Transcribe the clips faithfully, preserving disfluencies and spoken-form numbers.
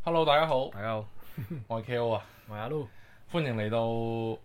Hello，大家好， 大家好， 我係 K O 啊， 我係阿 Lu。 歡迎嚟到誒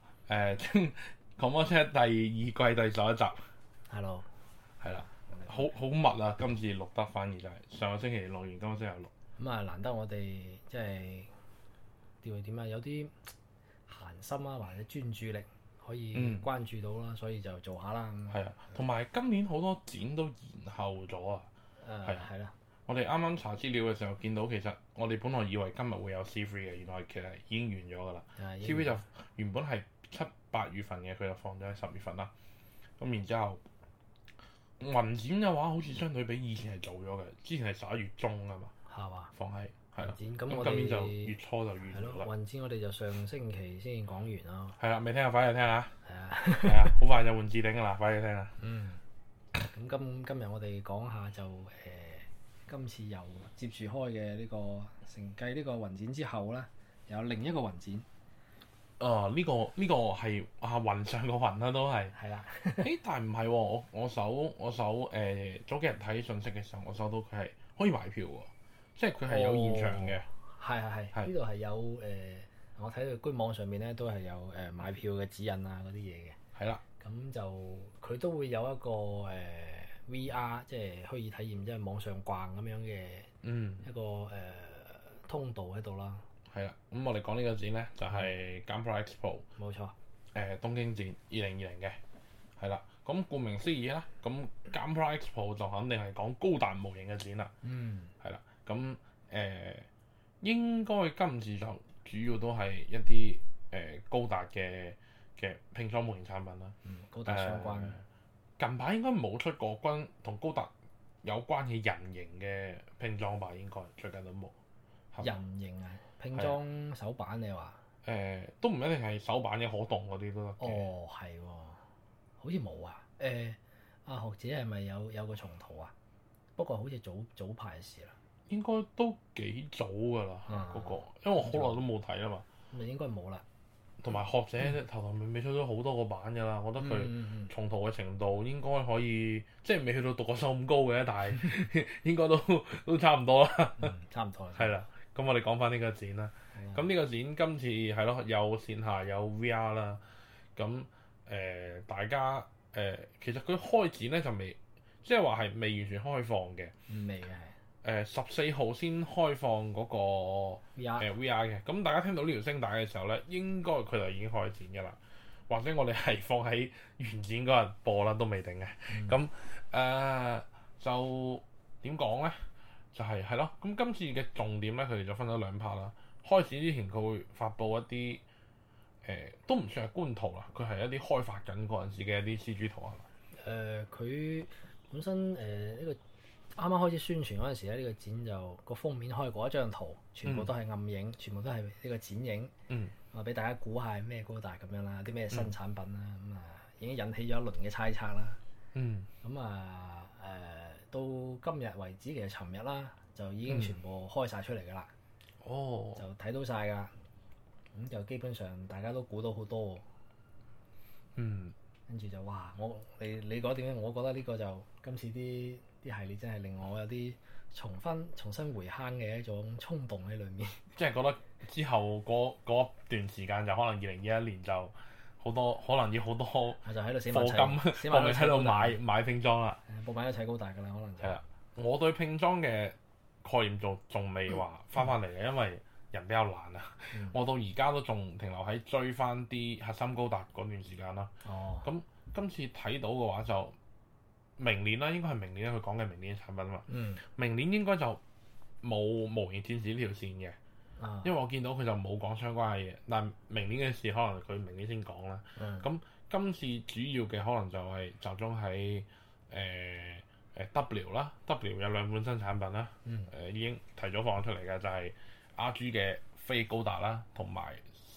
《狂魔車》第二季第十一集， Hello， 係啦，好好密啊！今次錄得反而就係上個星期錄完，今個星期又錄， 咁啊，難得我哋即係叫佢點啊，有啲閒心啊，或者專注力可以嗯關注到啦，所以就做下啦。咁係啊，同埋今年好多展都延後咗啊！ 誒係係啦， 我哋啱啱查資料嘅時候見到，其實我哋本來以為今日會有 C three 嘅，原來其實已經完咗㗎啦。 誒 C three 就原本係七八月份嘅，佢就放咗喺十月份啦。咁然之後，雲展嘅話，好似相對比以前係早咗嘅，之前係十一月中啊嘛， 係嘛？ 放喺係啦。 雲展咁我咁今年就哋月初就完係咯， 咗啦。 雲展我哋就上星期先講完啦。 係啦，未聽啊，快啲聽下。 係啊， 係啊，好快就換置頂㗎啦，快啲聽啦。 嗯。咁今今日我哋講下就誒、呃，今次由接住開嘅呢、個承繼呢個雲展之後咧，有另一個雲展。 啊，呢、個呢、個係啊雲上個雲啦，都係。 係啦。 誒，但係唔係喎，我我搜我搜誒、呃、早幾日睇信息嘅時候，我搜到佢係可以買票喎，即係佢係有現場嘅。 係係係係，呢度係有誒、呃，我睇到官網上面咧都係有誒、呃、買票嘅指引啊嗰啲嘢嘅。 係啦， 咁就佢都會有一個誒、呃、V R，即係虛擬體驗，即係網上逛咁樣嘅嗯， 一個誒、呃、通道喺度啦。 係啦。咁我哋講呢個展咧，就係 GamePro Expo。 冇錯。 誒、呃、東京展二零二零嘅，係啦。咁顧名思義啦，咁 GamePro Expo 就肯定係講高達模型嘅展啦， 嗯。 係啦。咁誒、呃、應該今次就主要都係一啲誒、呃、高達嘅嘅拼裝模型產品啦。 嗯，高達相關嘅、 呃近排應該冇出過關同高達有關嘅人形嘅拼裝吧？應該最近都冇。係嘛人形啊，拼裝手板你話？ 誒、呃、都唔一定係手板嘅，可動嗰啲都得嘅。 哦，係喎，好似冇啊。誒、阿學姐係咪有有個重圖啊？不過好似早早排嘅事啦。 應該都幾早㗎啦，嗰、 啊個，因為我好耐都冇睇啊嘛。 咁啊應該冇啦。 同埋學者頭頭尾尾出咗好多個版㗎啦，我覺得佢重圖嘅程度應該可以，即係未去到獨角獸咁高嘅，但係應該都都差唔多啦。 嗯，差唔多啦。 係啦，咁我哋講翻呢個展啦。咁呢個展今次係咯，有線下有 V R 啦。咁誒、呃，大家誒、呃，其實佢開展咧就未，即係話係未完全開放嘅。 未嘅係。 誒十四號先開放嗰、個 V R、 呃、V R 嘅。咁大家聽到呢條聲帶嘅時候咧，應該佢就已經開展㗎啦。或者我哋係放喺原展嗰日播啦，都未定嘅。咁誒、嗯呃、就點講咧？就係係咯。咁今次嘅重點咧，佢哋就分咗兩 part 啦。開展之前佢會發布一啲誒、呃，都唔算係官圖啦，佢係一啲開發緊嗰陣時嘅一啲 C G 圖啊。 誒，佢、本身誒呢、個啱啱開始宣傳嗰陣時咧，呢、個展就個封面開過一張圖，全部都係暗影，全部都係呢個剪影。 嗯。 啊，俾大家估下係咩高達咁樣啦，啲咩新產品啦，咁啊、已經引起咗一輪嘅猜測啦。 嗯。 咁啊誒，到今日為止，其實尋日啦就已經全部開晒出嚟㗎啦， 哦。 就睇到晒㗎。咁就基本上大家都估到好多喎。 嗯。 跟住就哇！我你你覺得點咧？我覺得呢個就今次啲啲系列真係令我有啲重分重新回坑嘅一種衝動喺裏面。 即係覺得之後嗰嗰段時間就可能二零二一年就好多，可能要好多我就喺度死埋課金， 死我咪喺度埋砌高達買買拼裝啦。 誒報埋一砌高達㗎啦，可能就係啦，我對拼裝嘅概念仲仲未話翻翻嚟嘅，因為人比較難啊。 嗯我到而家都仲停留喺追翻啲核心高達嗰段時間啦。 哦。 咁今次睇到嘅話就明年啦，應該係明年佢講嘅明年嘅產品嘛。 嗯。 明年應該就冇模型戰士呢條線嘅。 啊。 因為我見到佢就冇講相關嘅嘢，但係明年嘅事可能佢明年先講啦。 嗯。 咁今次主要嘅可能就係集中喺誒誒 W 啦，W 有兩款新產品啦。 嗯。 誒、已經提早放咗出嚟嘅就係 R G 嘅非高達啦，同埋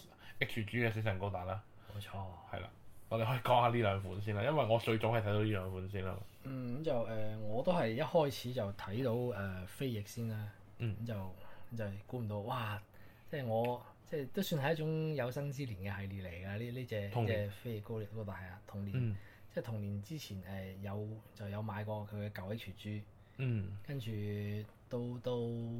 H G 嘅死神高達啦。 冇錯。 係啦，我哋可以講下呢兩款先啦，因為我最早係睇到呢兩款先啦。 嗯，咁就誒、呃，我都係一開始就睇到誒、呃、飛翼先啦。 嗯。 咁就就係估唔到，哇！即係我即係都算係一種有生之年嘅系列嚟㗎。呢呢隻童年隻飛翼高力高達係啊，童年。 嗯。 即係童年之前誒、呃、有就有買過佢嘅舊 H G。 嗯。 跟住到到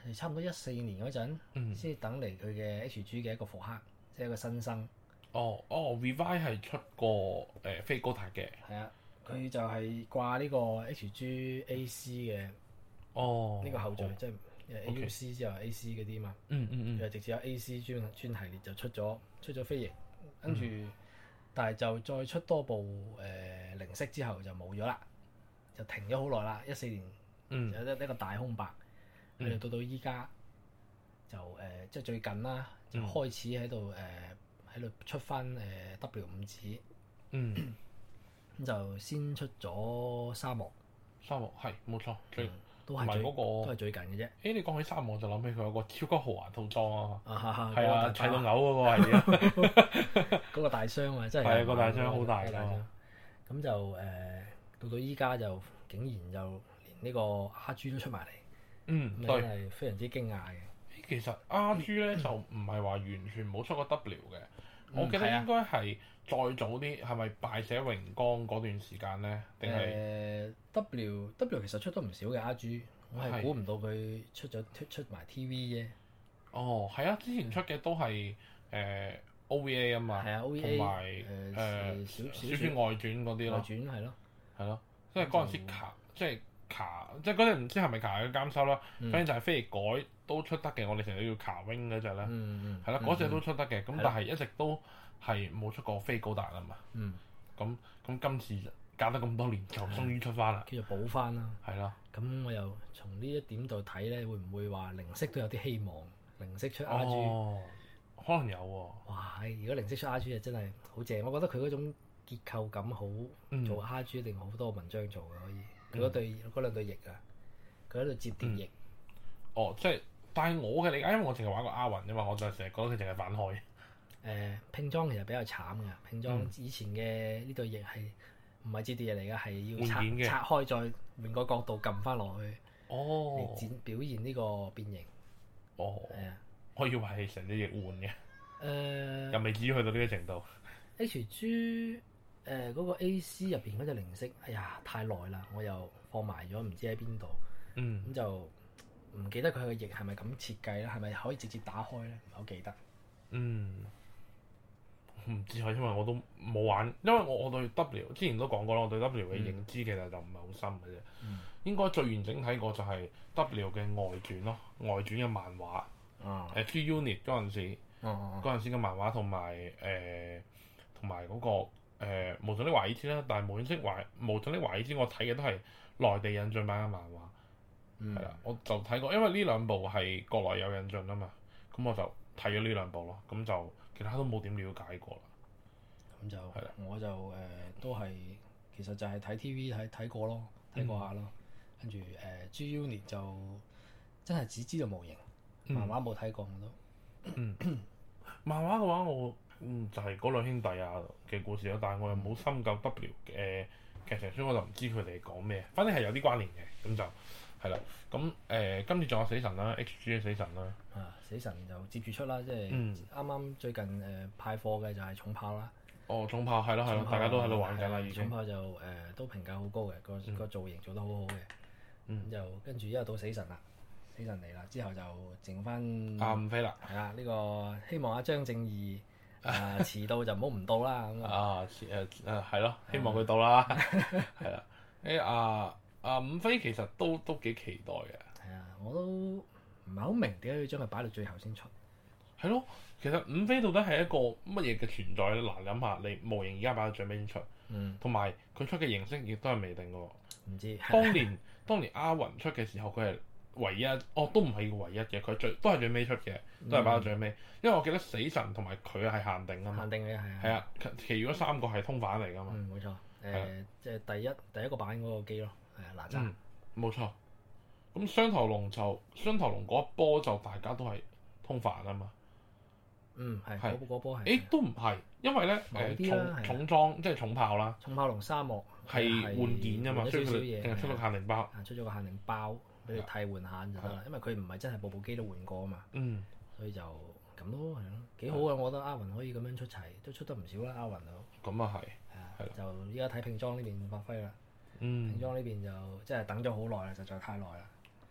係差唔多一四年嗰陣嗯， 先等嚟佢嘅 H G 嘅一個復刻，即係一個新生。 哦哦，Revive 係出過誒、呃、飛高達嘅。 係啊，佢就係掛呢個 H G A C 嘅哦， 呢個後序， 哦即係 A U C 之後 A C 嗰啲嘛。 嗯嗯嗯， 佢係直接有 A C 專專系列就出咗出咗飛翼，跟住、嗯、但係就再出多部誒、呃、零式之後就冇咗啦，就停咗好耐啦。一四年嗯， 有一一個大空白，跟住、 嗯、 到到依家就誒、呃、即係最近啦，就開始喺度誒喺度出翻誒 W 五指， 嗯， 咁就先出咗沙漠， 沙漠係冇錯，最。 嗯都係最、 嗰個、 都係最近嘅啫。 誒，你講起沙漠，我就諗起佢有個超級豪華套裝啊！ 啊係啊，睇到嘔嗰個係啊！ 嗰個大箱啊，真係係啊，個大箱好大㗎。 咁就誒、呃、到到依家就竟然就連呢個 R G 都出埋嚟， 嗯， 咁對， 真係非常之驚訝嘅。 其實 R G 咧就唔係話完全冇出過 W 嘅， 嗯、 我記得應該係再早啲，係咪敗者榮光嗰段時間咧？定係誒 W W 其實出咗唔少嘅 R G，我係估唔到佢出咗出出埋 T V 啫。 哦，係啊，之前出嘅都係誒 O V A 啊嘛， 係啊 O V A 同埋誒小小説外傳嗰啲咯， 外傳係咯， 係咯，即係嗰陣時卡即係卡，即係嗰陣唔知係咪卡嘅監修啦，反正就係飛翼改都出得嘅，我哋成日叫卡 wing 嗰隻咧，係啦，嗰隻都出得嘅，咁但係一直都係冇出過飛高達啊嘛，咁咁今次隔得咁多年就終於出翻啦， 叫做補翻啦， 係啦。 咁我又從呢一點度睇咧，會唔會話零式都有啲希望？零式出 R G， 哦，可能有喎、啊。 哇！如果零式出 R G 就真係好正，我覺得佢嗰種結構感好， 嗯、 做 R G 一定好多文章做嘅可以。佢嗰對嗰兩對翼啊，佢喺度摺疊翼、 嗯。哦，即係，但係我嘅理解，因為我淨係玩過 R 雲啫嘛，我就成日覺得佢淨係反開。誒、 呃，拼裝其實比較慘㗎，拼裝以前嘅呢對翼係唔係摺疊翼嚟㗎，係要拆拆開再換個角度撳翻落去。 哦。 嚟展表現呢個變形。 哦。 係啊。 我以為係成隻翼換嘅。誒、 呃。 又未至於去到呢個程度。 H G 誒、呃、嗰、那個 A C 入邊嗰隻零式，哎呀太耐啦，我又放埋咗，唔知喺邊度。 嗯。 咁就唔記得佢個翼係咪咁設計咧？係咪可以直接打開咧？唔係好記得。 嗯。唔知啊，因為我都冇玩，因為我我對 W 之前都講過啦，我對 W 嘅認知其實就唔係好深嘅啫。嗯、應該最完整睇過就係 W 嘅外傳咯，外傳嘅漫畫。 啊。 誒 G-Unit 嗰陣時，嗰陣、 啊啊、 時嘅漫畫同埋誒同埋嗰個誒、呃、無盡的華爾茲啦，但係無盡的華無盡的華爾茲我睇嘅都係內地引進版嘅漫畫，係啦、嗯，我就睇過，因為呢兩部係國內有引進啊嘛，咁我就睇咗呢兩部咯，咁就。其他都冇點了解過啦， 咁就係啦，我就誒、呃、都係其實就係睇 T V 睇睇過咯，睇過下咯，跟住誒 G-Unit 就真係只知道模型，嗯、漫畫冇睇過我都。 嗯，漫畫嘅話我嗯就係、是、嗰兩兄弟啊嘅故事咯，但係我又冇深究 W 嘅劇情，所以我就唔知佢哋講咩，反正係有啲關聯嘅，咁就係啦。咁誒、呃、今次仲有死神啦 ，H G 嘅死神啦。 啊！死神就接住出啦，即係啱啱最近誒、呃、派貨嘅就係重炮啦。 哦，重炮係咯係咯，大家都喺度玩緊啦，已經。 重炮就誒、呃、都評價好高嘅，個個、嗯、造型做得好好嘅。咁、嗯、就跟住一路到死神啦，死神嚟啦，之後就剩翻阿五飛啦。 係啦，呢、這個希望阿張正義啊遲到就唔好唔到啦。咁啊誒誒係咯，希望佢到啦。係啦，誒阿阿五飛其實都都幾期待嘅。 係啊，我都。唔係好明點解要將佢擺到最後先出？ 係咯，其實五飛到底係一個乜嘢嘅存在咧？嗱，諗下你模型而家擺到最尾先出，同埋佢出嘅形式亦都係未定嘅喎。 唔知當年當年阿雲出嘅時候，佢係唯一，哦都唔係唯一嘅，佢最都係最尾出嘅，都係擺到最尾。嗯、因為我記得死神同埋佢係限定啊嘛。 限定嘅係啊。 係啊，其餘嗰三個係通販嚟㗎嘛。 嗯，冇錯。誒、呃，即係第一第一個版嗰個機咯，係啊，哪吒。 嗯，冇錯。咁雙頭龍就雙頭龍嗰一波就大家都係通販啊嘛， 嗯係，嗰嗰波係， 誒都唔係，因為咧誒重重裝即係重炮啦， 重炮龍沙漠係換件啊嘛，所以佢淨係出咗限定包， 出咗個限定包俾你替換下就得啦，因為佢唔係真係部部機都換過啊嘛， 嗯， 所以就咁咯，係咯，幾好啊！我覺得阿雲可以咁樣出齊，都出得唔少啦，阿雲都， 咁啊係， 係啊，就依家睇拼裝呢邊發揮啦， 嗯， 拼裝呢邊就真係等咗好耐啦，實在太耐啦。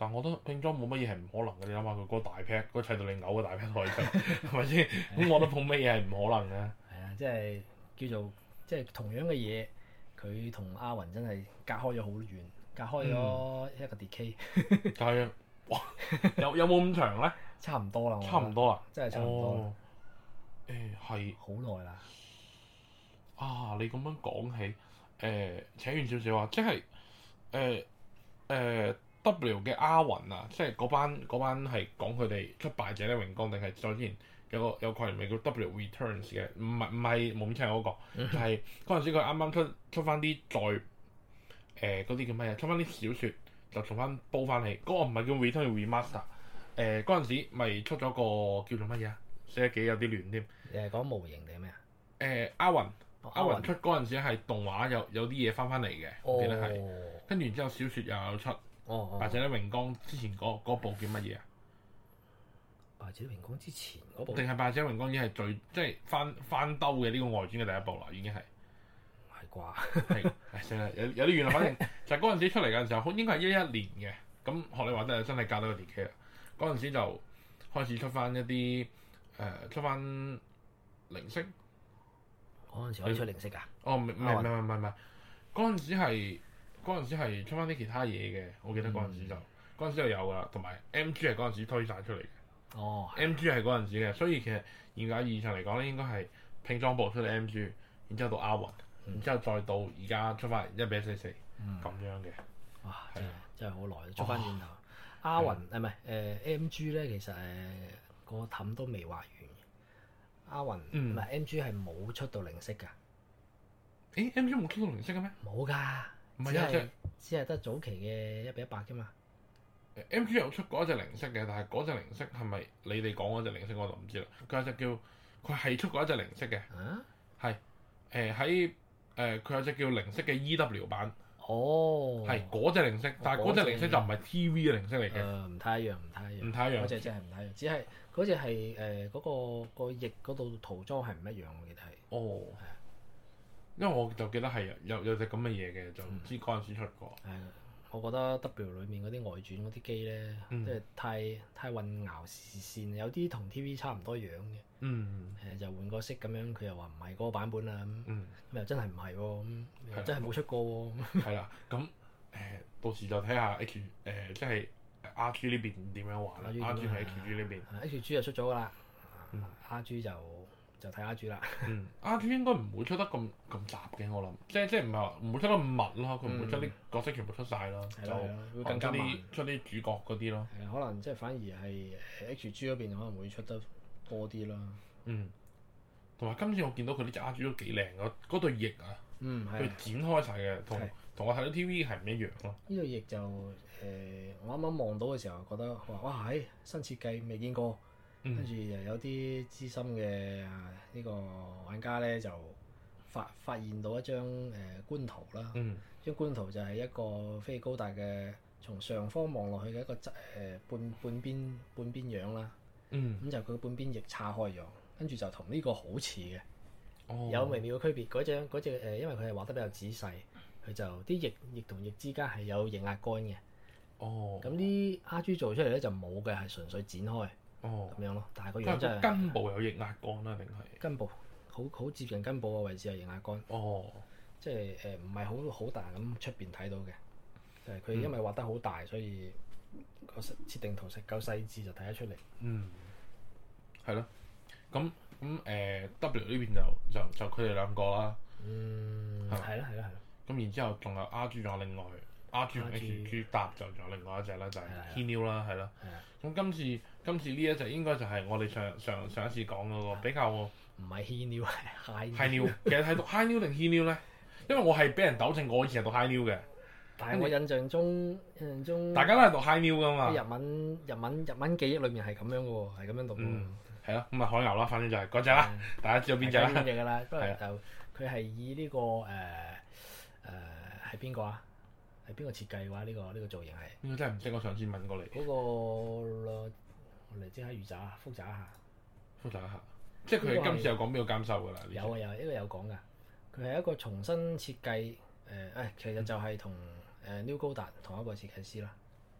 但我覺得拼裝冇乜嘢係唔可能嘅。你諗下佢嗰個大 pack，嗰砌到你嘔嘅大 pack 可以出，係咪先？咁我覺得冇乜嘢係唔可能嘅。 係啊，即係叫做即係同樣嘅嘢，佢同阿雲真係隔開咗好遠，隔開咗一個 decade。 但係哇，有有冇咁長咧？ 差唔多啦， 差唔多啦， 真係差唔多啦。 誒係好耐啦。 啊！你咁樣講起，誒、呃、扯遠少少啊，即係誒誒 W 嘅阿雲啊，即係嗰班嗰班係講佢哋出敗者的榮光，定係再之前有個有個人名叫 W Returns 嘅，唔係唔係冇咁清嗰個，就係嗰陣時佢啱啱出出翻啲再誒嗰啲叫咩啊？出翻啲小説就重翻煲翻起，嗰、那個唔係叫 Return 叫 Remaster。誒嗰陣時咪出咗個叫做乜嘢啊？寫得幾有啲亂添。 你係講模型定係咩啊？ 誒、呃、阿雲。 哦、 阿雲出嗰陣時係動畫有有啲嘢翻翻嚟嘅， 哦、 我記得係。跟住然之後小説又有出。 哦哦。 敗者的榮光之前嗰部叫乜嘢啊？ 敗者的榮光之前嗰部。 定係敗者的榮光已經係最即係翻翻兜嘅呢個外傳嘅第一部啦，已經係。 係啩？ 係係算係有有啲遠啦，反正就係嗰陣時出嚟嘅時候，應該係一一年嘅。咁學你話齋真係隔到個 decade 啦。嗰陣時就開始出翻一啲誒、呃、出翻零式。 嗰陣時可以出零式㗎？ 哦，唔係唔係唔係唔係唔係，嗰陣時係嗰陣時係出翻啲其他嘢嘅，我記得嗰陣時就嗰陣、嗯、時就有㗎啦，同埋 M G 係嗰陣時推晒出嚟嘅。 哦 ，M G 係嗰陣時嘅，所以其實嚴格意義上嚟講咧，應該係拼裝部出嚟 M G，然之後到阿雲， 嗯、 然之後再到而家出翻一比一四四咁樣嘅。 哇！真係真係好耐，出翻轉頭。阿雲誒唔係誒 M G 咧，其實誒、呃個氹都未畫完。阿雲唔係 M G 係冇出到零式㗎。 誒 M G 冇出到零式嘅咩？ 冇㗎， 唔係有隻只係得早期嘅一比一百啫嘛。 M G 有出過一隻零式嘅，但係嗰隻零式係咪你哋講嗰隻零式我就唔知啦。佢有隻叫佢係出過一隻零式嘅，係誒喺誒佢有隻叫零式嘅 E W 版。 哦， 係嗰隻零式，但係嗰隻零式就唔係 T V 嘅零式嚟嘅。 誒唔太一樣，唔太一樣。 唔太一樣。 嗰隻真係唔太一樣，只係嗰隻係誒嗰個個翼嗰度塗裝係唔一樣，我記得係。 哦。係啊。因為我就記得係有有隻咁嘅嘢嘅，就唔知嗰陣時出過。 係、嗯，我覺得 W 裡面嗰啲外傳嗰啲機咧， 嗯、 即係太太混淆視線，有啲同 T V 差唔多樣嘅。嗯。誒就換個色咁樣，佢又話唔係嗰個版本啊咁。嗯。咁又真係唔係喎，咁又真係冇出過喎。係啦，咁誒、呃、到時就睇下 H 誒、呃、即係 R G 呢邊點樣玩啦。R G 係 H G 呢邊。 H G 就出咗噶啦。嗯。R G 就。就睇 R G 啦。嗯 ，R G 應該唔會出得咁咁雜嘅，我諗，即係即係唔係話唔會出得咁密咯，佢唔會將啲角色全部出晒咯， 嗯、 就會更加慢啲出啲主角嗰啲咯。 係啊，可能即係反而係 H G 嗰邊可能會出得多啲啦。 嗯，同埋今次我見到佢呢隻 R G 都幾靚嘅，嗰對翼啊， 嗯， 佢展開晒嘅，同同我睇到 T V 係唔一樣咯。 呢對翼就誒、呃，我啱啱望到嘅時候覺得話哇，係新設計未見過。跟住又有啲資深嘅呢個玩家咧，就發發現到一張誒、呃、觀圖啦。嗯、張觀圖就係一個飛高達嘅從上方望落去嘅一個側誒、呃、半半邊半邊樣啦。咁、嗯、就佢半邊翼叉開咗，跟住就同呢個好似嘅，哦、有微妙嘅區別。嗰隻嗰隻誒，因為佢係畫得比較仔細，佢就啲翼翼同翼之間係有液壓桿嘅。哦。咁啲 R G 做出嚟咧就冇嘅，係純粹展開。哦，咁樣咯，但係個樣真係根部有液壓桿啦，定係根部好好接近根部嘅位置有液壓桿。哦，即係誒唔係好好大咁出邊睇到嘅，就係、是、佢因為畫得好大，嗯、所以個設定圖實夠細緻就睇得出嚟。 嗯，係咯，咁咁誒 W 呢邊就就就佢哋兩個啦。 嗯，係啦係啦係啦。 咁然之後仲有 R G 仲有另外 R G 同 H G 搭就仲有另外一隻啦，就係 Hi-Nu 啦，係啦。咁今次今次呢一隻應該就係我哋上上上一次講嗰個比較唔係 Hi-Nu 係 Hi-Nu，其實係讀 Hi-Nu 定 Hi-Nu 咧？因為我係俾人糾正，我以前係讀 Hi-Nu 嘅。 但係我印象中印象中大家都係讀 Hi-Nu 噶嘛。 日文日文日文記憶裡面係咁樣嘅喎，係咁樣讀嘅。 嗯，係咯，咁啊海牛啦，反正就係嗰隻啦，大家知道邊隻啦。 邊隻㗎啦？不過就佢係以呢個誒誒係邊個啊？係邊個設計嘅話？呢個呢個造型係？ 呢個真係唔識，我上次問過你。 嗰個嚟即刻預習啊，複習一下。 複習一下，即係佢今次有講邊個監修㗎啦？ 有啊有，呢個有講㗎。佢係一個重新設計誒誒，其實就係同誒 New 高達同一個設計師啦。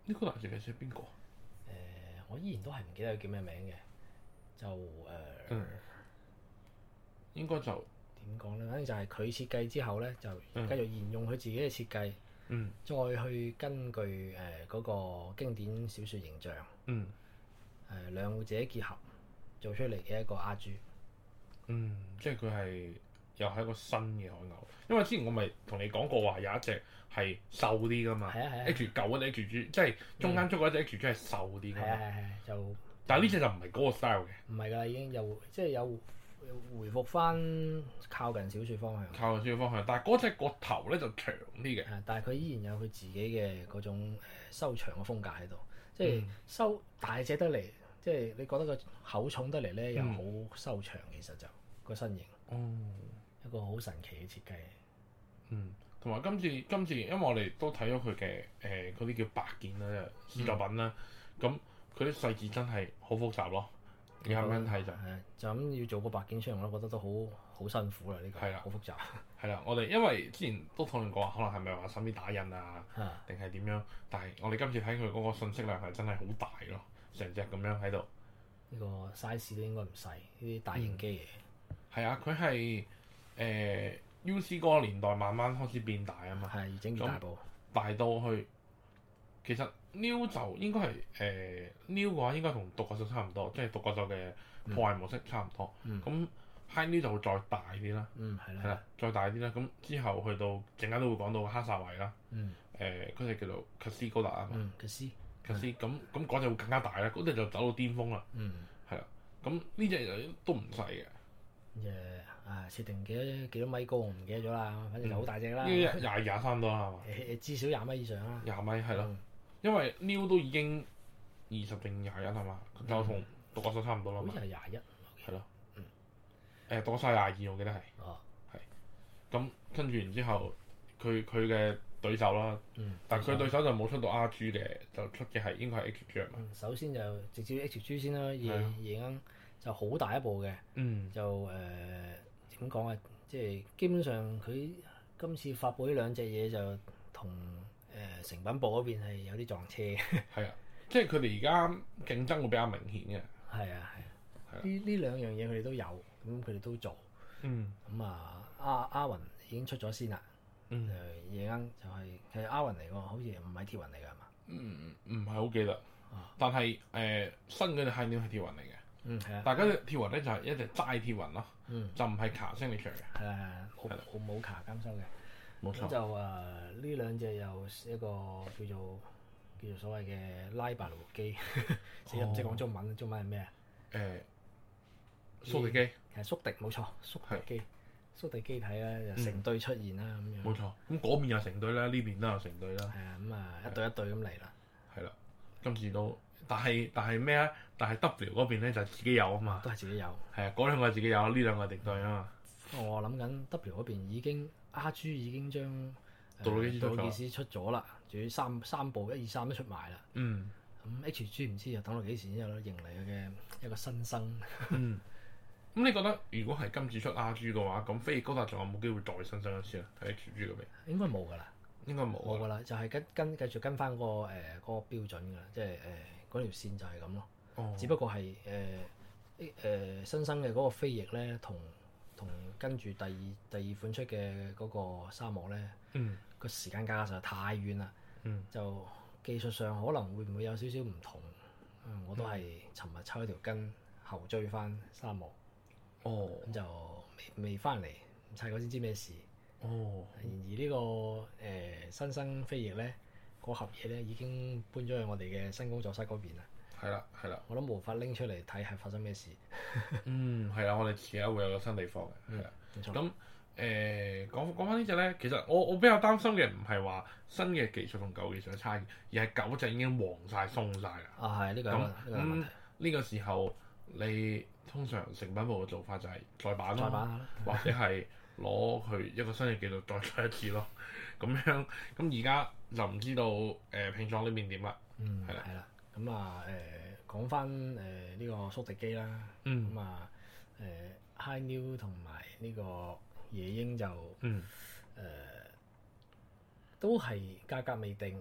呢個男設計師係邊個？ 誒、我依然都係唔記得佢叫咩名嘅，就誒、呃嗯，應該就點講咧？反正就係佢設計之後咧，就繼續沿用佢自己嘅設計， 嗯， 再去根據誒嗰、呃那個經典小説形象， 嗯， 誒、呃、兩者結合做出嚟嘅一個 R G。 嗯，即係佢係又係一個新嘅海牛，因為之前我咪同你講過話有一隻係瘦啲噶嘛， 係啊係啊 H 九嗰隻 H G，即係中間出嗰隻 H G 係瘦啲噶嘛， 係啊係係就， 但係呢隻就唔係嗰個 style 嘅， 唔係㗎啦，已經又即係有回復翻靠近小説方向。 靠少少方向，但係嗰隻個頭咧就長啲嘅， 係，但係佢依然有佢自己嘅嗰種誒修長嘅風格喺度，即係收大隻得嚟，即係你覺得個口重得嚟咧，又好修長，其實就個身形， 哦， 一個好神奇嘅設計。 嗯，同埋今次今次，因為我哋都睇咗佢嘅誒嗰啲叫白件啦，試作品啦，咁佢啲細節真係好複雜咯。你咁樣睇就係啊，就咁要做個白件出嚟，我覺得都好好辛苦啦。呢個係啦好複雜。 係啦，我哋因為之前都討論過，可能係咪話甚至打印啊，定係點樣？但係我哋今次睇佢嗰個信息量係真係好大咯，成隻咁樣喺度。 呢個 size 都應該唔細，呢啲大型機嚟。 係啊，佢係誒 U C 嗰個年代慢慢開始變大啊嘛。 係越整越大部。 大到去，其實 New 就應該係誒、呃、New 嘅話應該同獨角獸差唔多，即係獨角獸嘅破壞模式差唔多。咁、嗯、High New 就會再大啲啦。 嗯，係啦。 係啦，再大啲啦。咁之後去到陣間都會講到哈薩維啦。 嗯。 誒嗰隻叫做卡斯高達啊嘛。 嗯，卡斯。 卡斯咁咁嗰隻會更加大啦，嗰隻就走到巔峰啦。 嗯。 係啦，咁呢隻就都唔細嘅。 誒啊！設定幾多幾多米高我唔記得咗啦，反正就好大隻啦。 呢廿廿廿三多啦，係嘛？ 誒至少廿米以上啦。 廿米係咯，因為 New 都已經二十定廿一係嘛，就同獨角獸差唔多啦嘛。 好似係廿一。 係咯。嗯。誒，獨角獸廿二，我記得係。 哦。係。 咁跟住然之後，佢佢嘅對手啦，但係佢對手就冇出到 R G 嘅，就出嘅係應該係 H G 啊嘛。 首先就直接 H G 先啦，夜夜鶯就好大一部嘅。 嗯。 就誒。點講啊？即係基本上佢今次發布呢兩隻嘢就同誒、呃、成品部嗰邊係有啲撞車嘅。 係啊，即係佢哋而家競爭會比較明顯嘅。 係啊係啊，呢呢兩樣嘢佢哋都有，咁佢哋都做。嗯。咁啊，阿阿雲已經出咗先啦。嗯。誒夜鶯就係、是、其實阿雲嚟喎，好似唔係鐵雲嚟㗎係嘛？ 嗯，唔係好記得。啊、但係誒、呃、新嗰隻係點係鐵雲嚟嘅？ 嗯係啊。 但係嗰隻鐵雲咧就係一隻齋鐵雲咯。嗯，就唔係卡聲力場嘅， 係啊，冇冇冇卡監修嘅， 冇錯。 咁就誒呢兩隻又一個叫做叫做所謂嘅拉白羅機，死唔識講中文，中文係咩啊？ 誒，蘇迪機， 係蘇迪冇錯，蘇迪機，蘇迪機體咧就成隊出現啦咁樣。 冇錯，咁嗰邊有成隊啦，呢邊都有成隊啦。 係啊，咁啊一隊一隊咁嚟啦。 係啦，今次都。但係但係咩啊？但係 W 嗰邊咧就自己有啊嘛， 都係自己有。係啊，嗰兩個係自己有，呢兩個係敵對啊嘛。 我諗緊 W 嗰邊已經 R G 已經將杜魯基斯杜魯基斯出咗啦，仲要三三部一二三都出埋啦。嗯。咁 H G 唔知又等到幾時先有迎嚟佢嘅一個新生。 嗯。咁你覺得如果係今次出 R G 嘅話，咁飛翼高達仲有冇機會再新生一次啊？喺 H G 嗰邊應該冇㗎啦， 應該冇冇㗎啦，就係跟跟繼續跟翻嗰個誒嗰個標準㗎啦，即係誒。嗰條線就係咁咯，哦、只不過係誒誒新生嘅嗰個飛翼咧，同同跟住第二第二款出嘅嗰個沙漠咧，個、嗯、時間隔實在太遠啦，嗯、就技術上可能會唔會有少少唔同？嗯、我都係尋日抽一條筋後追翻沙漠，咁、哦、就未未翻嚟，砌嗰先知咩事。哦、然而呢、呢個誒、呃、新生飛翼咧。嗰盒嘢咧已經搬咗去我哋嘅新工作室嗰邊啦。係啦，係啦。 我都無法拎出嚟睇係發生咩事。 嗯，係啦，我哋遲下會有個新地方嘅。係啦，冇錯。咁誒講講翻呢隻咧，其實我我比較擔心嘅唔係話新嘅技術同舊技術嘅差異，而係舊隻已經黃晒、鬆晒啦。啊，係呢個咁咁呢個時候，你通常成品部嘅做法就係再版咯，再版或者係攞佢一個新嘅技術再出一次咯。咁樣咁而家就唔知道誒、呃、拼裝呢邊點啦。嗯，係啦，係啦。 咁啊誒講翻誒呢個蘇迪機啦。嗯。咁啊誒 High New 同埋呢個夜鷹就嗯誒、呃、都係價格未定，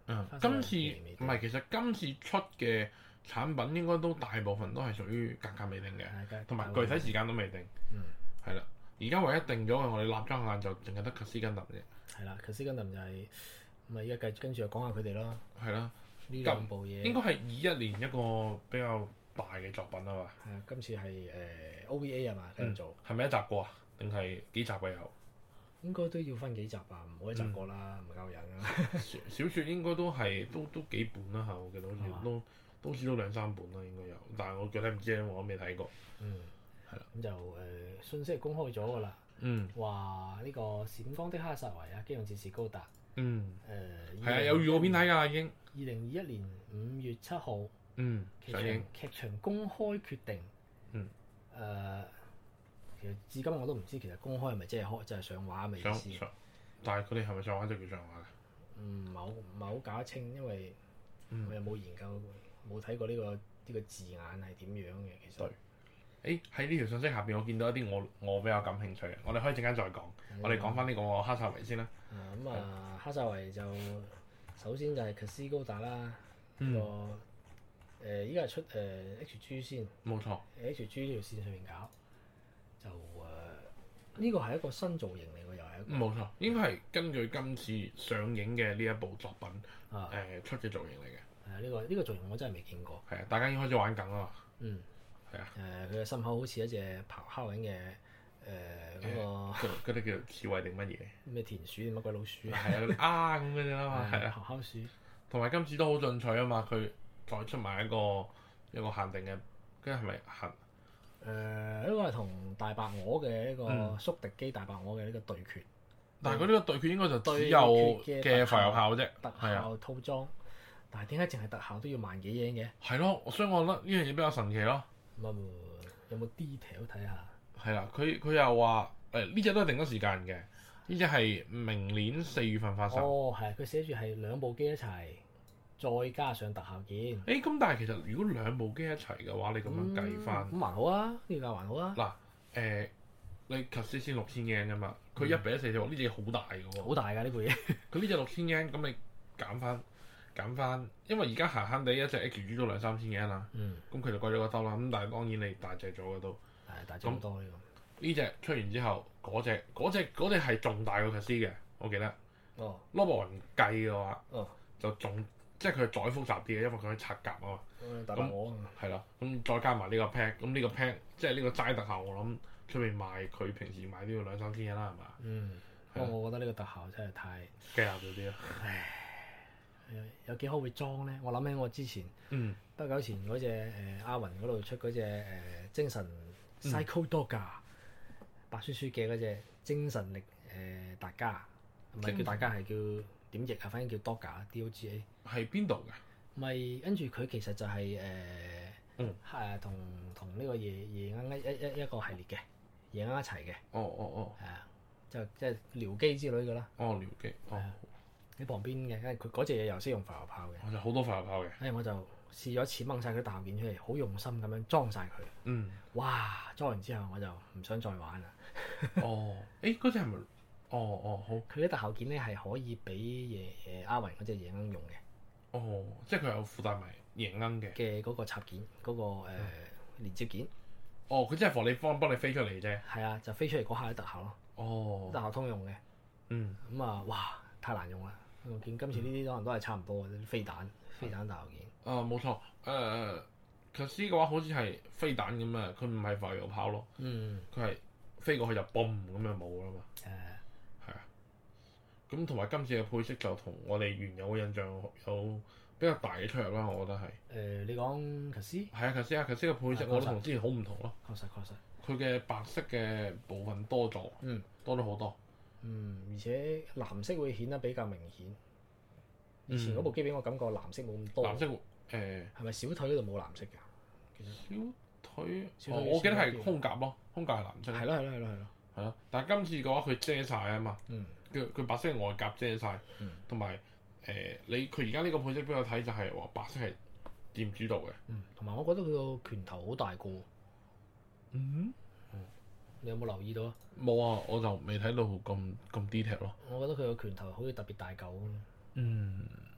嗯， 花灑今次維未定唔係，其實今次出嘅產品應該都大部分都係屬於價格未定嘅， 係同埋具體時間都未定。 嗯， 係啦，而家唯一定咗嘅，我哋立咗眼就淨係得 Cassie Gundam 啫。 係啦 c a s s 就係咪而家繼跟住就講下佢哋咯。 係啦， 呢兩部嘢應該係二一年一個比較大嘅作品啊嘛。 係啊，今次係誒 O V A 係嘛，繼續做。 係咪一集過啊？定係幾集嘅有？ 應該都要分幾集啊，唔好一集過啦，唔夠人啊。 小小説應該都係都都幾本啦嚇，我記得好似都都至少兩三本啦，應該有。但係我具體唔知，因為我都未睇過。 嗯， 係啦。 咁就誒信息係公開咗㗎啦。 嗯。 話呢個閃光的哈薩維啊，機動戰士高達。 嗯。 誒。 係啊，有預告片睇㗎已經。 二零二一年五月七號。 嗯。 劇場劇場公開決定。 嗯。 誒。其實至今我都唔知，其實公開係咪即係開，即係上畫嘅意思。 但係佢哋係咪上畫就叫上畫嘅？ 唔係好唔係好搞得清，因為我又冇研究，冇睇過呢、呢個呢、呢個字眼係點樣嘅。其實， 誒喺呢條信息下邊，我見到一啲我我比較感興趣嘅，我哋可以陣間再講。嗯、我哋講翻呢個哈薩維先啦。 咁啊，嗯、哈薩維就首先就係 Cassie 高達啦，呢、 嗯、 個誒依家係出誒、呃、H G 先。冇錯。H G 呢條線上面搞。就誒，呢個係一個新造型嚟㗎，又係一個。冇錯， 應該係根據今次上映嘅呢一部作品誒、 啊呃、出嘅造型嚟嘅。 係啊，呢個呢個造型我真係未見過。 係啊，大家已經開始玩緊啦嘛。 嗯。係啊。誒，佢嘅心口好似一隻咆哮緊嘅誒嗰個。 嗰啲叫刺蝟定乜嘢？ 咩田鼠定乜鬼老鼠？ 係啊，啊咁嗰啲啦嘛，係啊。 咆哮鼠。同埋今次都好進取啊嘛，佢再出埋一個一個限定嘅，跟住係咪限？ 誒呢個係同大白鵝嘅一個宿敵機大白鵝嘅呢個對決， 但係佢呢個對決應該就只有嘅浮游炮啫， 特效套裝。但係點解淨係特效都要萬幾英嘅？ 係咯，所以我覺得呢樣嘢比較神奇咯。 咁有冇 detail 睇下？係啦，佢佢又話誒呢隻都係定咗時間嘅，呢隻係明年四月份發售。 哦，係，佢寫住係兩部機一齊。再加上特效件，誒咁、欸、但係其實如果兩部機一齊嘅話，你咁樣計翻，咁、 嗯、還好啊，呢個價還好啊。 嗱誒、呃，你 Cassie 先六千 yen 㗎嘛，佢一比一四隻喎，呢隻好大嘅喎， 好大㗎呢部嘢。 佢呢隻六千 yen，咁你減翻減翻，因為而家閒閒地一隻 H G 都兩三千 yen 啦，咁佢、嗯、就貴咗個兜啦。咁但係當然你大隻咗嘅都， 係大隻好多呢個。 呢隻出完之後，嗰隻嗰隻嗰隻係仲大過 Cassie 嘅，我記得。哦。Lobo 雲計嘅話，哦，就仲。即係佢再複雜啲嘅，因為佢可以拆甲啊嘛。咁係啦，咁再加埋呢個 pack，咁呢個 pack 即係呢個齋特效，我諗出面賣佢平時賣都要兩三千啦，係嘛？嗯。不過我覺得呢個特效真係太雞鴨咗啲咯。 唉，有幾可會裝咧？我諗起我之前，嗯，不久前嗰隻誒阿雲嗰度出嗰隻誒精神 Psycho Dogger 白雪雪嘅嗰隻精神力誒達加，唔係叫達加係叫。點譯啊？反正叫 Dogger，D O G A。係邊度嘅？咪跟住佢其實就係誒係同同呢個夜夜鶯一一一一個系列嘅夜鶯一齊嘅。哦哦哦。係啊，就即係僚機之類嘅啦。哦，僚機。哦。喺旁邊嘅，因為佢嗰隻嘢又識用浮游炮嘅。我就好多浮游炮嘅。誒，我就試咗一次掹晒佢啲特效件出嚟，好用心咁樣裝晒佢。嗯。哇！裝完之後我就唔想再玩啦。哦。誒，嗰隻係咪？哦哦好，佢啲特效件咧係可以俾夜誒阿雲嗰隻夜鶯用嘅。哦，即係佢有附帶埋夜鶯嘅嘅嗰個插件，嗰、嗰個誒、呃嗯、連接件。哦，佢真係幫你幫幫你飛出嚟啫。係啊，就飛出嚟嗰下啲特效咯。哦，特效通用嘅。嗯。咁啊，哇，太難用啦！我見今次呢啲可能都係差唔多嘅，飛彈、飛彈特效件。啊，冇錯。誒，Cassie嘅話好似係飛彈咁啊，佢唔係浮游炮咯。嗯。佢係飛過去就嘣咁就冇啦嘛。誒、uh。咁同埋今次嘅配色就同我哋原有嘅印象有比較大嘅出入啦，我覺得係。誒、呃，你講 Cassie？係啊 Cassie 啊 Cassie 嘅配色我覺得同之前好唔同咯。確實確實。佢嘅白色嘅部分多咗，嗯，多咗好多。嗯，而且藍色會顯得比較明顯。以前嗰部機俾我感覺藍色冇咁多。藍色誒係咪小腿嗰度冇藍色㗎？其實小腿，小腿、哦、我記得係胸甲咯，胸甲係藍色。係咯係咯係咯係咯。係咯，但係今次嘅話佢遮晒啊嘛。嗯。佢佢白色外甲遮晒，同埋誒你佢而家呢個配色俾我睇就係話白色係佔主導嘅。嗯，同埋我覺得佢個拳頭好大個。嗯，嗯，你有冇留意到啊？冇啊，我就未睇到咁咁 detail 咯。我覺得佢個拳頭好似特別大嚿。嗯，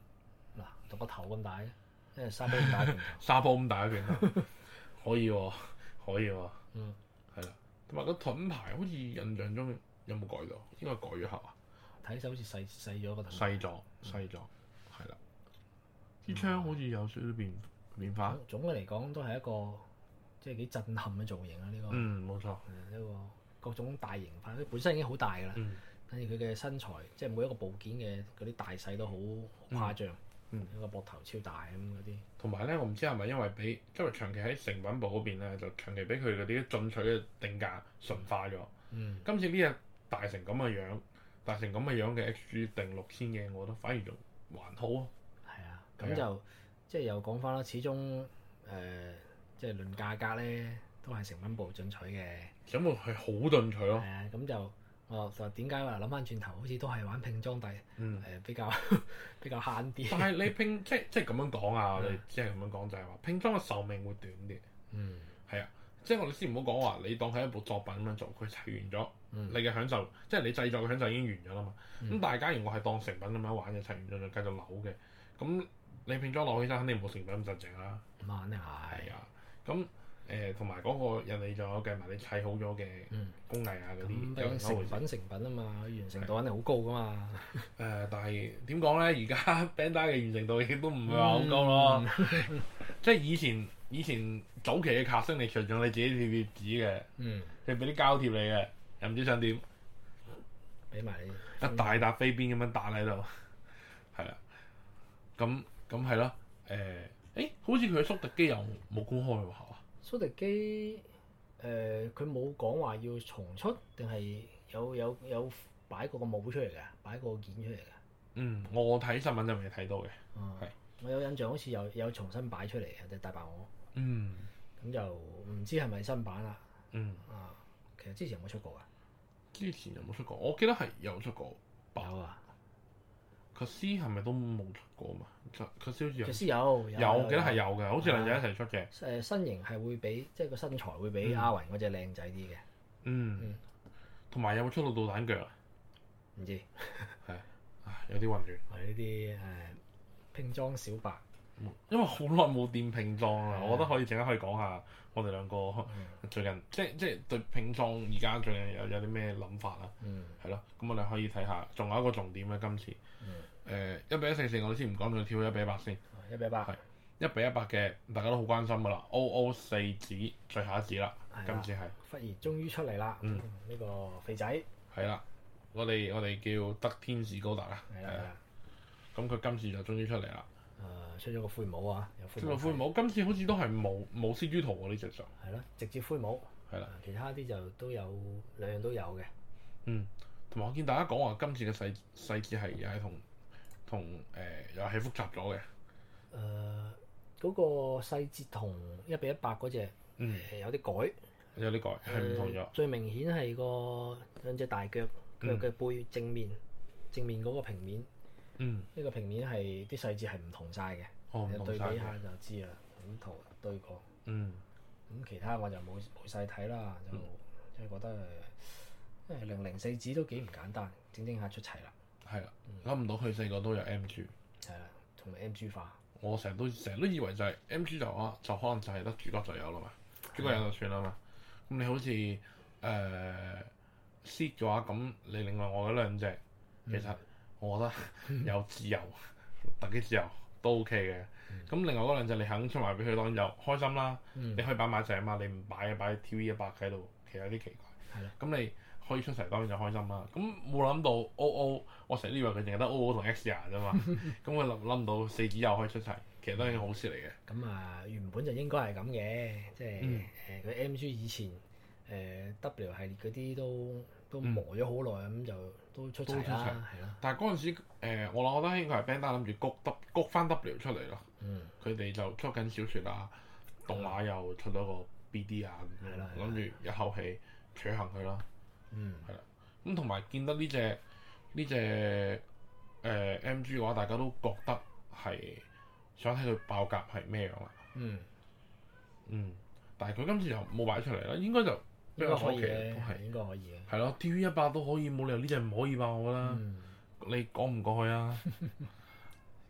嗱，同個頭咁大，即係沙煲咁大拳頭。 沙煲咁大一拳頭，可以喎，可以喎。 嗯， 係啦，同埋個盾牌好似印象中有冇改到？應該改咗下啊。 睇手好似細細咗個盾。 細咗，細咗，係啦。支槍好似有少少變變化。 總嘅嚟講都係一個即係幾震撼嘅造型啊！呢、呢個嗯，冇錯。 係一個各種大型化，佢本身已經好大㗎啦。 嗯。 跟住佢嘅身材，即係每一個部件嘅嗰啲大細都好誇張。 嗯。 一個膊頭超大咁嗰啲。 同埋咧，我唔知係咪因為俾因為長期喺成品部嗰邊咧，就長期俾佢嗰啲進取嘅定價純化咗。 嗯。 今次呢隻大成咁嘅樣，大成咁嘅樣嘅 X G 定六千嘅，我覺得反而仲還好啊。 係啊，咁就即係又講翻啦，始終誒、呃、即係論價格咧，都係成品部進取嘅。 咁我係好進取咯。 係啊，咁就我就點解話諗翻轉頭，好似都係玩拼裝底，誒、 嗯呃、比較比較慳啲。 但係你拼即即係咁樣講啊，你即係咁樣講就係話拼裝嘅壽命會短啲。 嗯。 係啊，即係我哋先唔好講話，你當係一部作品咁樣做，佢砌完咗， 嗯、 你嘅享受，即係你製作嘅享受已經完咗啦嘛。咁、 嗯、 但係假如我係當成品咁樣玩嘅，砌完咗就繼續扭嘅，咁你拼裝落起身肯定冇成品咁實淨啦。 咁啊，肯定係。 係啊，咁誒同埋嗰個人哋仲有計埋你砌好咗嘅工藝啊嗰啲， 咁、嗯、成品成品啊嘛，完成度肯定好高噶嘛。 誒、呃，但係點講咧？而家 Bandai 嘅完成度亦都唔係話好高咯。嗯、即係以前以前早期嘅卡式，你除咗你自己貼貼紙嘅， 嗯， 佢俾啲膠貼你嘅，又唔知想點， 俾埋你一大笪飛邊咁樣彈喺度，係啦。咁咁係咯。誒，誒、欸，好似佢嘅蘇迪機又冇公開喎嚇。 蘇迪機誒，佢冇講話要重出，定係有有有擺過個模出嚟嘅，擺過個件出嚟嘅。 嗯，我睇新聞就未睇到嘅。 哦、 係。 我有印象好似有有重新擺出嚟嘅，就大白鵝。 嗯。 咁就唔知係咪新版啦。 嗯。 啊，其實之前有冇出過啊？ 之前有冇出過？我記得係有出過。 有啊。 卡斯係咪都冇出過嘛？卡卡斯好似有。 卡斯有。 有，我記得係有嘅，好似兩隻一齊出嘅。 誒身形係會比即係個身材會比阿雲嗰隻靚仔啲嘅。嗯。 同埋有冇出到導彈腳啊？ 唔知。 係。唉，有啲混亂。 係呢啲誒拼裝小白。 因為好耐冇掂拼裝啦，我覺得可以陣間可以講下我哋兩個最近、嗯、即係即係對拼裝而家最近有有啲咩諗法啦。嗯。係咯，咁我哋可以睇下，仲有一個重點咧，今次。嗯。誒一比一四四，我哋先唔講，就跳一比一百先。 一比一百。係。一比一百嘅，大家都好關心噶啦。O O 四指最後一指啦，今次係。 忽然終於出嚟啦！嗯。呢個肥仔。係啦，我哋我哋叫德天使高達啦。 係啦係啦。 咁佢今次就終於出嚟啦。 誒出咗個灰帽啊！有灰帽。 灰帽，今次好似都係冇冇 C G 圖喎呢隻就。 係咯，直接灰帽。係啦。其他啲就都有兩樣都有嘅。 嗯，同埋我見大家講話今次嘅細細節係又係同同誒又係複雜咗嘅。誒、 呃，嗰、那個細節同一比一百嗰隻誒有啲改。 有啲改係唔同咗、呃。 最明顯係個兩隻大腳腳嘅背正面、嗯、正面嗰個平面。嗯，呢個平面係啲細節係唔同晒嘅， 哦、 你對比下就知啦。咁圖對過，嗯，咁其他我就冇冇細睇啦，就即係、嗯、覺得誒，因為零零四指都幾唔簡單，整整下出齊啦。係啦， 諗唔到佢四個都有 M G。 係啦，同埋 M G 化。我成日都成日都以為就係 M G 就啊，就可能就係得主角就有啦嘛，主角有就算啦嘛。咁你好似誒 Seed 嘅話，咁你另外我嗰兩隻其實、嗯。我覺得有自由，特技自由都 OK 嘅。咁、嗯、另外嗰兩隻你肯出埋俾佢當就開心啦。嗯、你可以擺埋一齊啊嘛，你唔擺啊擺 T V 一百喺度，其實有啲奇怪。係啦。咁你可以出齊當然就開心啦。咁冇諗到 O O， 我成日以為佢淨係得 O O 同 X 廿啫嘛。咁佢諗諗到四指又可以出齊，其實都係件好事嚟嘅。咁啊、嗯，原本就應該係咁嘅，即係誒佢 M G 以前誒、呃、W 系列嗰啲都都磨咗好耐咁就。都出齊啦，係咯。但係嗰陣時，呃、我覺得應該係 Bandai 諗住谷 W 谷翻 W 出嚟咯。嗯。佢哋就出緊小説啊，動畫又出咗個 B D 啊，咁樣諗住一口氣取行佢咯。嗯。係啦。咁同埋見得呢隻呢隻誒 M G 嘅話，大家都覺得係想睇佢爆甲係咩樣啦。嗯。嗯。但係佢今次又冇擺出嚟啦，應該就。應該可以嘅，都係應該可以嘅。係咯 ，T V 一百都可以，冇理由呢隻唔可以吧？我覺得。嗯、你講唔過去啊？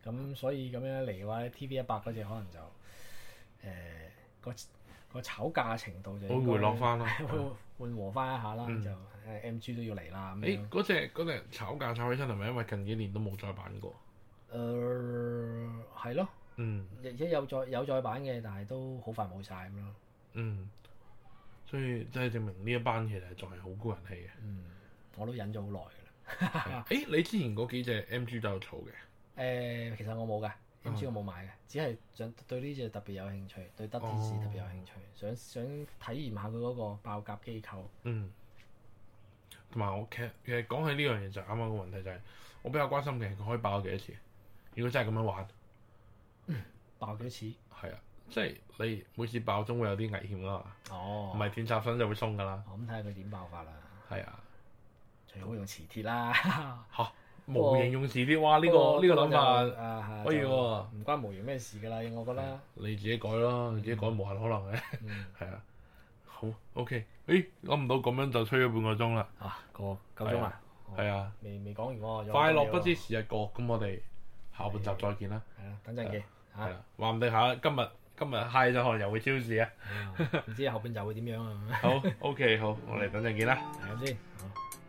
咁所以咁樣嚟嘅話咧，T V 一百嗰隻可能就誒、呃、個個炒價程度就應該會回落翻咯， 會緩和翻一下啦， 嗯就誒 M G 都要嚟啦咁誒樣。 嗰隻嗰隻炒價炒起身係咪因為近幾年都冇再版過？ 誒係咯， 嗯而且有再有再版嘅，但係都好快冇晒咁咯。 嗯，所以即係證明呢一班其實仲係好高人氣嘅。 嗯，我都忍咗好耐㗎啦。 誒你之前嗰幾隻 M G 都有儲嘅？ 誒、其實我冇㗎，M G 嗯我冇買嘅，只係想對呢隻特別有興趣，對德天使特別有興趣，想想體驗下佢嗰個爆甲機構。 嗯，同埋我其實其實講起呢樣嘢就啱啱個問題就係、我比較關心嘅係佢可以爆咗幾多次？如果真係咁樣玩， 爆幾多次？ 係啊，即係你每次爆總會有啲危險啦嘛， 哦， 唔係斷插身就會鬆噶啦。 咁睇下佢點爆法啦。 係啊， 最好用磁鐵啦。 嚇模型用磁鐵，哇！呢、個呢、個諗法啊， 可以喎， 唔關模型咩事㗎啦，我覺得。 你自己改咯，你自己改無限可能嘅， 嗯， 係啊。好 OK，誒諗唔到咁樣就吹咗半個鐘啦， 啊，個夠鐘啦。 係啊， 未未講完喎。有快樂講嘢喎不知時日過，咁我哋下半集再見啦。 係啦，等陣見嚇。 係啦，話唔定下今日今日 high 咗，可能又會超市啊。 唔知後邊就會點樣啊？ 好 OK，好，我哋等陣見啦。 係咁先。好